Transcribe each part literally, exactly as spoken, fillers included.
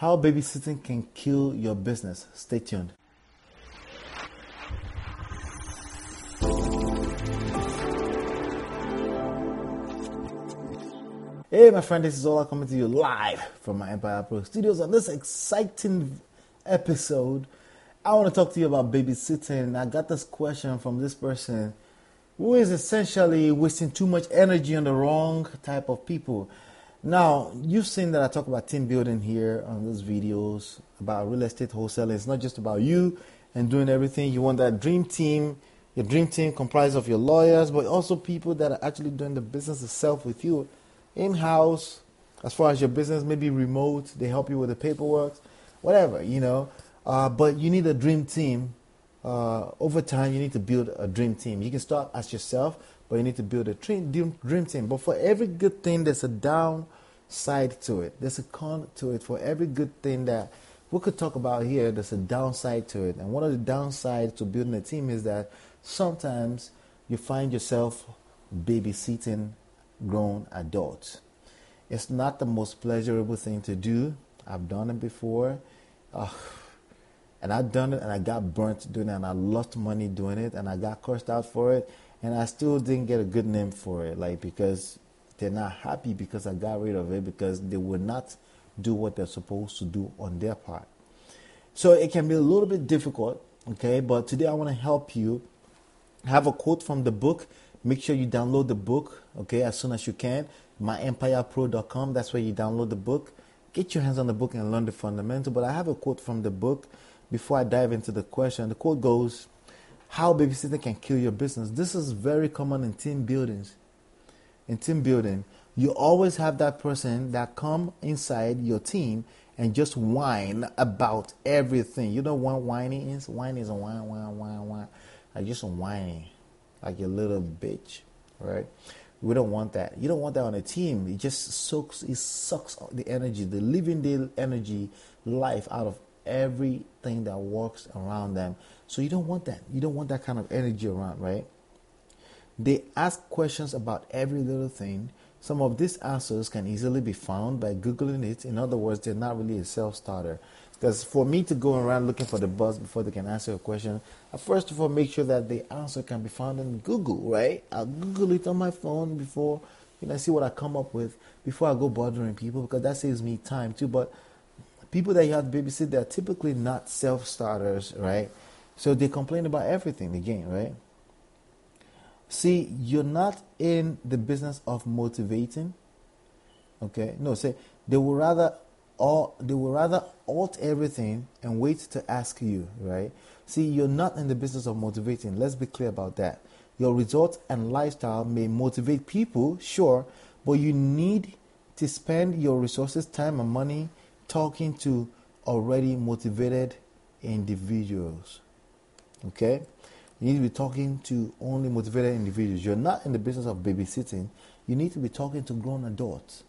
How babysitting can kill your business. Stay tuned. Hey, my friend, this is Ola coming to you live from my Empire Pro Studios. On this exciting episode, I want to talk to you about babysitting. I got this question from this person who is essentially wasting too much energy on the wrong type of people. Now, you've seen that I talk about team building here on these videos about real estate wholesaling. It's not just about you and doing everything. You want that dream team, your dream team comprised of your lawyers, but also people that are actually doing the business itself with you. In-house, as far as your business, maybe remote, they help you with the paperwork, whatever, you know. Uh, but you need a dream team. Uh, over time, you need to build a dream team. You can start as yourself, but you need to build a dream, dream team. But for every good thing, there's a downside to it. There's a con to it. For every good thing that we could talk about here, there's a downside to it. And one of the downsides to building a team is that sometimes you find yourself babysitting grown adults. It's not the most pleasurable thing to do. I've done it before. Uh, and I've done it and I got burnt doing it and I lost money doing it and I got cursed out for it and I still didn't get a good name for it, like, because they're not happy because I got rid of it because they would not do what they're supposed to do on their part. So it can be a little bit difficult, okay? But today I want to help you. Have a quote from the book. Make sure you download the book, okay, as soon as you can. my empire pro dot com, that's where you download the book. Get your hands on the book and learn the fundamental. But I have a quote from the book before I dive into the question. The quote goes, how babysitting can kill your business. This is very common in team buildings. In team building, you always have that person that come inside your team and just whine about everything. You know what whining is? Whining is a whine, whine, whine, whine. Like just whining. Like a little bitch, right? We don't want that. You don't want that on a team. It just soaks, it sucks the energy, the living day energy, life out of everything that works around them. So you don't want that. You don't want that kind of energy around, right? They ask questions about every little thing. Some of these answers can easily be found by Googling it. In other words, they're not really a self-starter. Because for me to go around looking for the buzz before they can answer a question, I first of all make sure that the answer can be found in Google, right? I'll Google it on my phone before, you know, see what I come up with before I go bothering people, because that saves me time too. But people that you have to babysit, they're typically not self-starters, right? So they complain about everything again, right? See, you're not in the business of motivating, okay? No, say they will rather Or they will rather alt everything and wait to ask you, right? See, you're not in the business of motivating. Let's be clear about that. Your results and lifestyle may motivate people, sure, but you need to spend your resources, time, and money talking to already motivated individuals, okay? You need to be talking to only motivated individuals. You're not in the business of babysitting. You need to be talking to grown adults,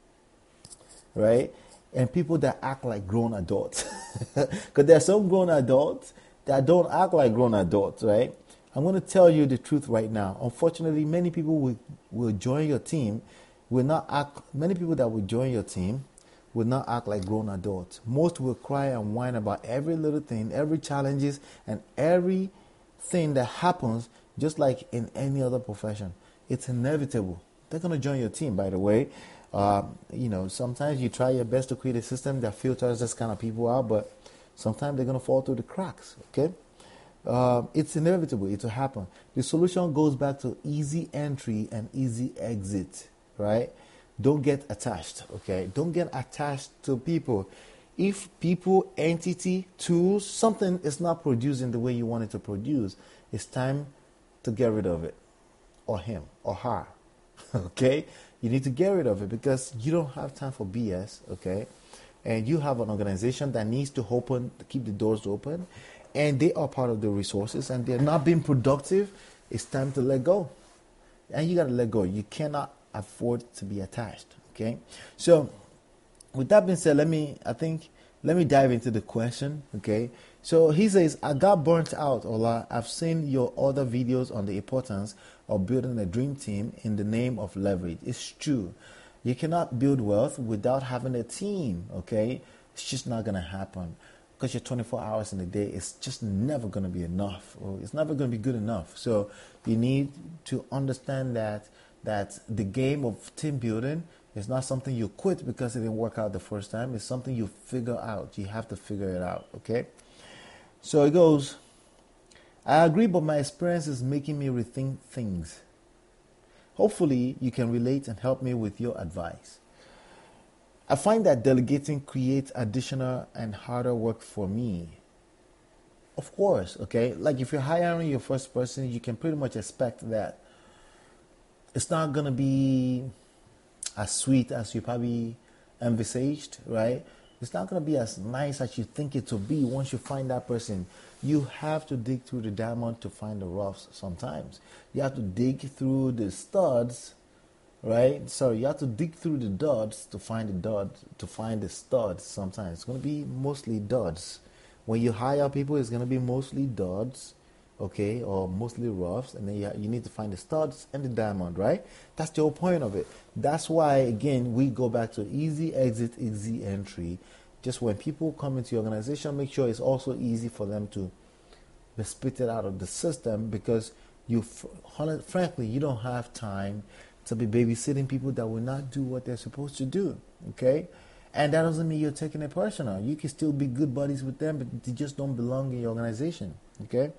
right? And people that act like grown adults. Because there are some grown adults that don't act like grown adults, right? I'm going to tell you the truth right now. Unfortunately, many people will, will join your team, will not act, many people that will join your team will not act like grown adults. Most will cry and whine about every little thing, every challenges, and everything that happens, just like in any other profession. It's inevitable. They're going to join your team, by the way. Uh, you know, sometimes you try your best to create a system that filters this kind of people out, but sometimes they're going to fall through the cracks, okay? Uh, it's inevitable. It will happen. The solution goes back to easy entry and easy exit, right? Don't get attached, okay? Don't get attached to people. If people, entity, tools, something is not producing the way you want it to produce, it's time to get rid of it, or him, or her, okay? You need to get rid of it because you don't have time for B S, okay? And you have an organization that needs to open, to keep the doors open, and they are part of the resources, and they're not being productive. It's time to let go. And you got to let go. You cannot afford to be attached, okay? So with that being said, let me, I think, let me dive into the question, okay? So he says, I got burnt out, Ola. I've seen your other videos on the importance of building a dream team in the name of leverage. It's true. You cannot build wealth without having a team, okay? It's just not going to happen because you're twenty-four hours in a day. It's just never going to be enough, or it's never going to be good enough. So you need to understand that that the game of team building is not something you quit because it didn't work out the first time. It's something you figure out. You have to figure it out, okay? So it goes, I agree, but my experience is making me rethink things. Hopefully, you can relate and help me with your advice. I find that delegating creates additional and harder work for me. Of course, okay? Like if you're hiring your first person, you can pretty much expect that it's not going to be as sweet as you probably envisaged, right? It's not going to be as nice as you think it will be once you find that person. You have to dig through the diamond to find the roughs sometimes. You have to dig through the studs, right? Sorry, you have to dig through the duds to find the duds, to find the studs sometimes. It's going to be mostly duds. When you hire people, it's going to be mostly duds, okay, or mostly roughs, and then you, you need to find the studs and the diamond, right? That's the whole point of it. That's why, again, we go back to easy exit, easy entry. Just when people come into your organization, make sure it's also easy for them to be spitted out of the system, because you, frankly, you don't have time to be babysitting people that will not do what they're supposed to do, okay? And that doesn't mean you're taking it personal. You can still be good buddies with them, but they just don't belong in your organization, okay?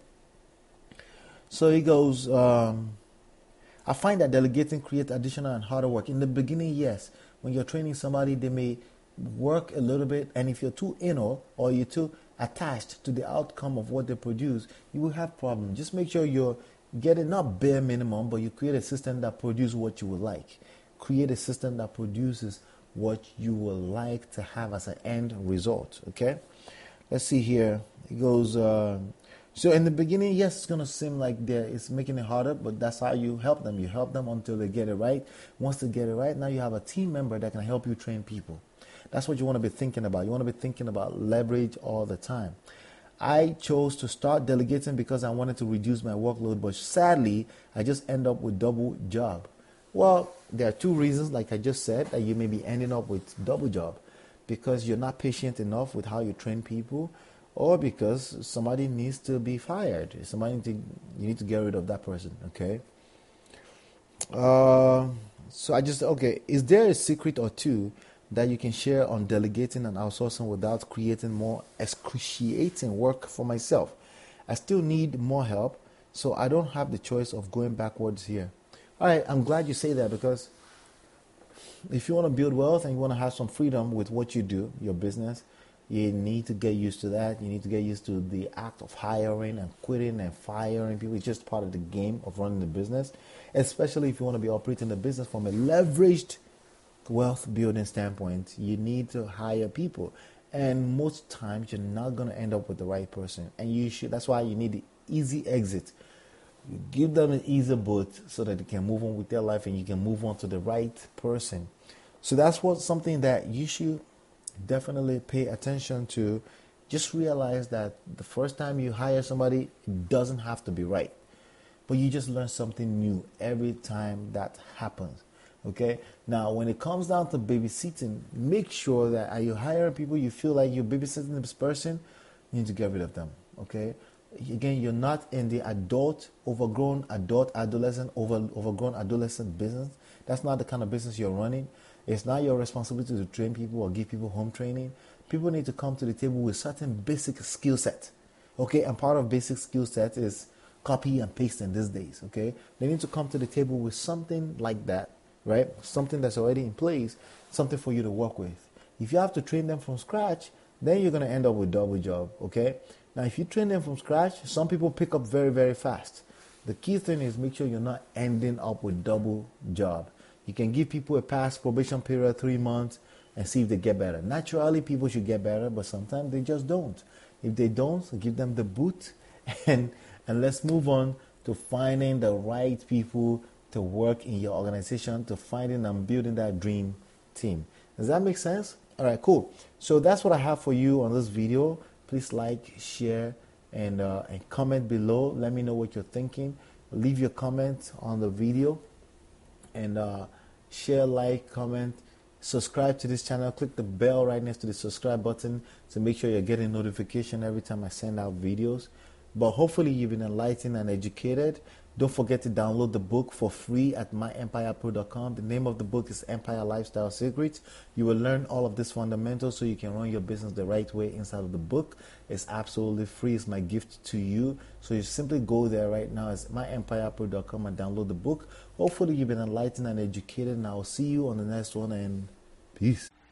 So he goes, um, I find that delegating creates additional and harder work. In the beginning, yes. When you're training somebody, they may work a little bit, and if you're too anal or you're too attached to the outcome of what they produce, you will have problems. Just make sure you're getting not bare minimum, but you create a system that produces what you would like. Create a system that produces what you would like to have as an end result, okay? Let's see here. It goes, uh, so in the beginning, yes, it's going to seem like it's making it harder, but that's how you help them. You help them until they get it right. Once they get it right, now you have a team member that can help you train people. That's what you want to be thinking about. You want to be thinking about leverage all the time. I chose to start delegating because I wanted to reduce my workload, but sadly, I just end up with double job. Well, there are two reasons, like I just said, that you may be ending up with double job. Because you're not patient enough with how you train people, or because somebody needs to be fired. Somebody need to, you need to get rid of that person, okay? Uh, so I just, okay, is there a secret or two that you can share on delegating and outsourcing without creating more excruciating work for myself? I still need more help, so I don't have the choice of going backwards here. All right, I'm glad you say that, because if you want to build wealth and you want to have some freedom with what you do, your business, you need to get used to that. You need to get used to the act of hiring and quitting and firing people. It's just part of the game of running the business, especially if you want to be operating the business from a leveraged wealth building standpoint. You need to hire people, and most times you're not going to end up with the right person, and you should. That's why you need the easy exit. You give them an easy boat so that they can move on with their life, and you can move on to the right person. So that's what something that you should definitely pay attention to. Just realize that the first time you hire somebody, it doesn't have to be right, but you just learn something new every time that happens. Okay. Now, when it comes down to babysitting, make sure that are you hiring people you feel like you're babysitting this person, you need to get rid of them. Okay. Again, you're not in the adult, overgrown adult, adolescent, over, overgrown adolescent business. That's not the kind of business you're running. It's not your responsibility to train people or give people home training. People need to come to the table with certain basic skill set. Okay, and part of basic skill set is copy and pasting these days. Okay, they need to come to the table with something like that, right? Something that's already in place, something for you to work with. If you have to train them from scratch, then you're going to end up with double job. Okay. Now, if you train them from scratch, some people pick up very, very fast. The key thing is make sure you're not ending up with double job. You can give people a pass probation period, three months, and see if they get better. Naturally, people should get better, but sometimes they just don't. If they don't, give them the boot, and, and let's move on to finding the right people to work in your organization, to finding and building that dream team. Does that make sense? All right, cool. So that's what I have for you on this video. Please like, share, and, uh, and comment below. Let me know what you're thinking. Leave your comments on the video, and uh, share, like, comment, subscribe to this channel. Click the bell right next to the subscribe button to make sure you're getting notification every time I send out videos. But hopefully you've been enlightened and educated. Don't forget to download the book for free at my empire pro dot com. The name of the book is Empire Lifestyle Secrets. You will learn all of these fundamentals so you can run your business the right way inside of the book. It's absolutely free. It's my gift to you. So you simply go there right now. It's my empire pro dot com and download the book. Hopefully you've been enlightened and educated, and I will see you on the next one, and peace.